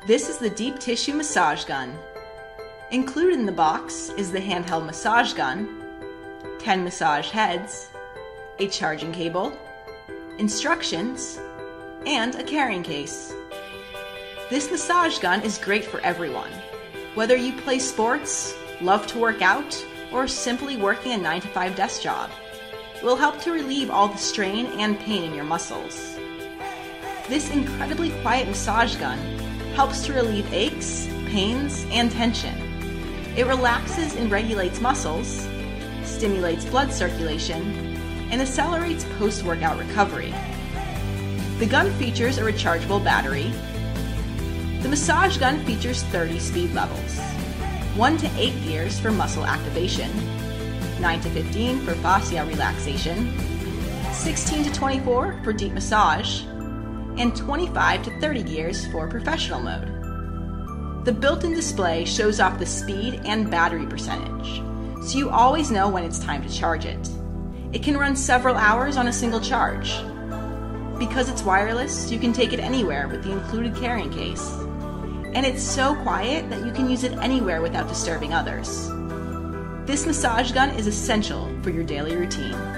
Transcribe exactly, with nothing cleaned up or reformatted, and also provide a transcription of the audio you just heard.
This is the Deep Tissue Massage Gun. Included in the box is the handheld massage gun, ten massage heads, a charging cable, instructions, and a carrying case. This massage gun is great for everyone. Whether you play sports, love to work out, or simply working a nine to five desk job, it will help to relieve all the strain and pain in your muscles. This incredibly quiet massage gun helps to relieve aches, pains, and tension. It relaxes and regulates muscles, stimulates blood circulation, and accelerates post-workout recovery. The gun features a rechargeable battery. The massage gun features thirty speed levels, one to eight gears for muscle activation, nine to fifteen for fascia relaxation, sixteen to twenty-four for deep massage, and twenty-five to thirty gears for professional mode. The built-in display shows off the speed and battery percentage, so you always know when it's time to charge it. It can run several hours on a single charge. Because it's wireless, you can take it anywhere with the included carrying case. And it's so quiet that you can use it anywhere without disturbing others. This massage gun is essential for your daily routine.